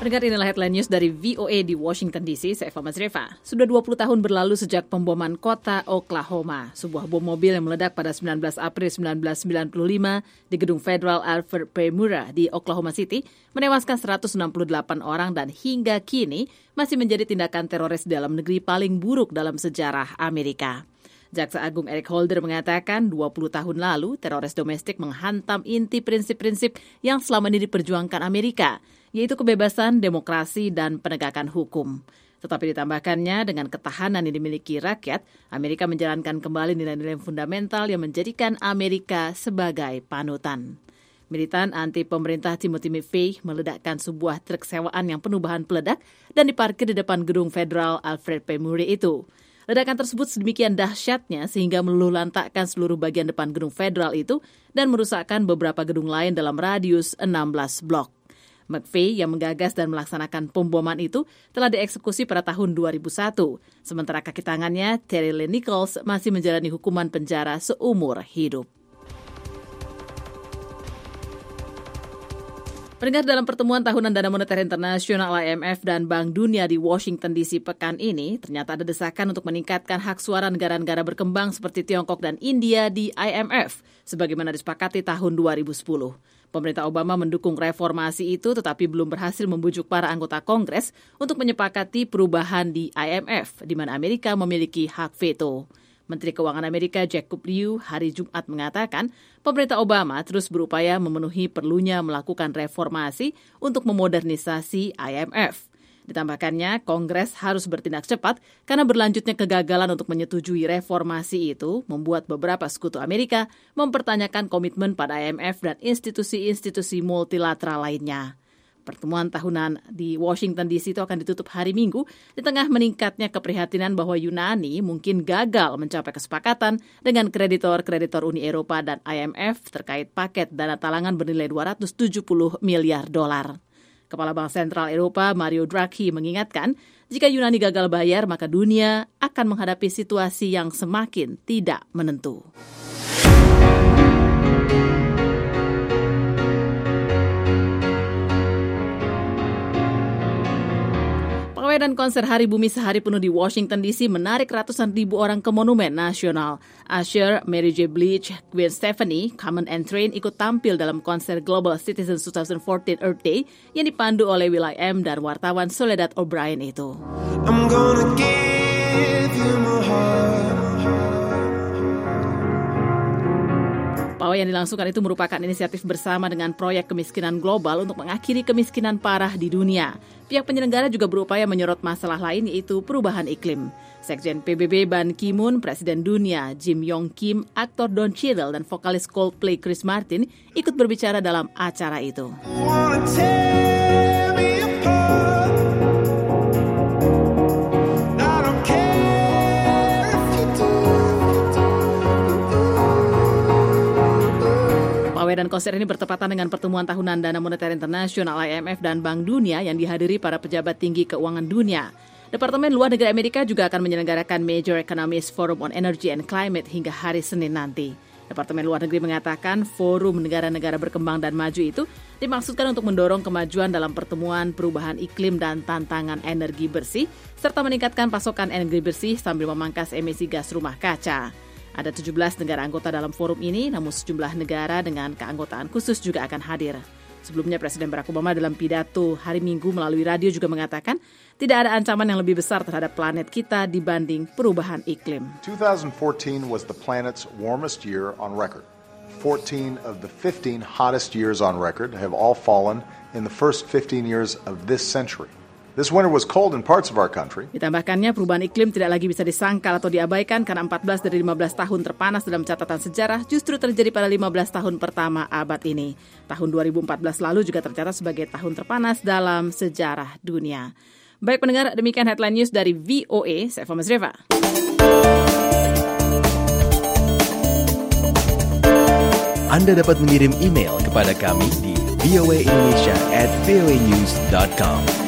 Pendengar, inilah headline news dari VOA di Washington DC. Saya Eva Mazreva. Sudah 20 tahun berlalu sejak pemboman kota Oklahoma. Sebuah bom mobil yang meledak pada 19 April 1995 di gedung Federal Alfred P. Murrah di Oklahoma City menewaskan 168 orang dan hingga kini masih menjadi tindakan teroris dalam negeri paling buruk dalam sejarah Amerika. Jaksa Agung Eric Holder mengatakan 20 tahun lalu teroris domestik menghantam inti prinsip-prinsip yang selama ini diperjuangkan Amerika, yaitu kebebasan, demokrasi, dan penegakan hukum. Tetapi ditambahkannya dengan ketahanan yang dimiliki rakyat, Amerika menjalankan kembali nilai-nilai fundamental yang menjadikan Amerika sebagai panutan. Militan anti-pemerintah Timothy McVeigh meledakkan sebuah truk sewaan yang penuh bahan peledak dan diparkir di depan gedung Federal Alfred P. Murrah itu. Ledakan tersebut sedemikian dahsyatnya sehingga meluluhlantakkan seluruh bagian depan gedung Federal itu dan merusakkan beberapa gedung lain dalam radius 16 blok. McVeigh yang menggagas dan melaksanakan pemboman itu telah dieksekusi pada tahun 2001. Sementara kaki tangannya, Terry Lee Nichols, masih menjalani hukuman penjara seumur hidup. Pendengar, dalam pertemuan tahunan Dana Moneter Internasional IMF dan Bank Dunia di Washington DC pekan ini, ternyata ada desakan untuk meningkatkan hak suara negara-negara berkembang seperti Tiongkok dan India di IMF, sebagaimana disepakati tahun 2010. Pemerintah Obama mendukung reformasi itu tetapi belum berhasil membujuk para anggota Kongres untuk menyepakati perubahan di IMF, di mana Amerika memiliki hak veto. Menteri Keuangan Amerika Jacob Lew hari Jumat mengatakan pemerintah Obama terus berupaya memenuhi perlunya melakukan reformasi untuk memodernisasi IMF. Ditambahkannya, Kongres harus bertindak cepat karena berlanjutnya kegagalan untuk menyetujui reformasi itu membuat beberapa sekutu Amerika mempertanyakan komitmen pada IMF dan institusi-institusi multilateral lainnya. Pertemuan tahunan di Washington DC itu akan ditutup hari Minggu di tengah meningkatnya keprihatinan bahwa Yunani mungkin gagal mencapai kesepakatan dengan kreditor-kreditor Uni Eropa dan IMF terkait paket dana talangan bernilai 270 miliar dolar. Kepala Bank Sentral Eropa Mario Draghi mengingatkan, jika Yunani gagal bayar, maka dunia akan menghadapi situasi yang semakin tidak menentu. Pawai dan konser Hari Bumi sehari penuh di Washington DC menarik ratusan ribu orang ke Monumen Nasional. Usher, Mary J. Blige, Gwen Stefani, Common and Train ikut tampil dalam konser Global Citizens 2014 Earth Day yang dipandu oleh will.i.am dan wartawan Soledad O'Brien itu. I'm gonna give you my heart. Pawai yang dilangsungkan itu merupakan inisiatif bersama dengan proyek kemiskinan global untuk mengakhiri kemiskinan parah di dunia. Pihak penyelenggara juga berupaya menyorot masalah lain yaitu perubahan iklim. Sekjen PBB Ban Ki-moon, Presiden Dunia Jim Yong Kim, aktor Don Cheadle dan vokalis Coldplay Chris Martin ikut berbicara dalam acara itu. Pawai dan konser ini bertepatan dengan pertemuan tahunan Dana Moneter Internasional IMF dan Bank Dunia yang dihadiri para pejabat tinggi keuangan dunia. Departemen Luar Negeri Amerika juga akan menyelenggarakan Major Economist Forum on Energy and Climate hingga hari Senin nanti. Departemen Luar Negeri mengatakan forum negara-negara berkembang dan maju itu dimaksudkan untuk mendorong kemajuan dalam pertemuan perubahan iklim dan tantangan energi bersih, serta meningkatkan pasokan energi bersih sambil memangkas emisi gas rumah kaca. Ada 17 negara anggota dalam forum ini, namun sejumlah negara dengan keanggotaan khusus juga akan hadir. Sebelumnya Presiden Barack Obama dalam pidato hari Minggu melalui radio juga mengatakan tidak ada ancaman yang lebih besar terhadap planet kita dibanding perubahan iklim. 2014 was the planet's warmest year on record. 14 of the 15 hottest years on record have all fallen in the first 15 years of this century. This winter was cold in parts of our country. Ditambahkannya, perubahan iklim tidak lagi bisa disangkal atau diabaikan karena 14 dari 15 tahun terpanas dalam catatan sejarah justru terjadi pada 15 tahun pertama abad ini. Tahun 2014 lalu juga tercatat sebagai tahun terpanas dalam sejarah dunia. Baik pendengar, demikian headline news dari VOA. Saya Eva Mazreva. Anda dapat mengirim email kepada kami di voaindonesia@voanews.com.